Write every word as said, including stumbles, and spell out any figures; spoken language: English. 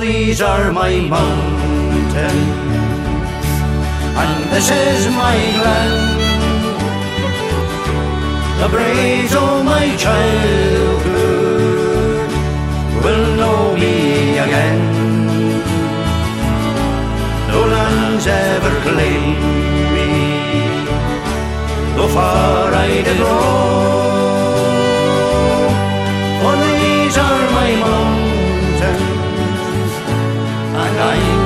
these are my mountains, and this is my land. The braves of my childhood will know me again. No lands ever claim me, though far I did roam. For these are my mountains, and I'm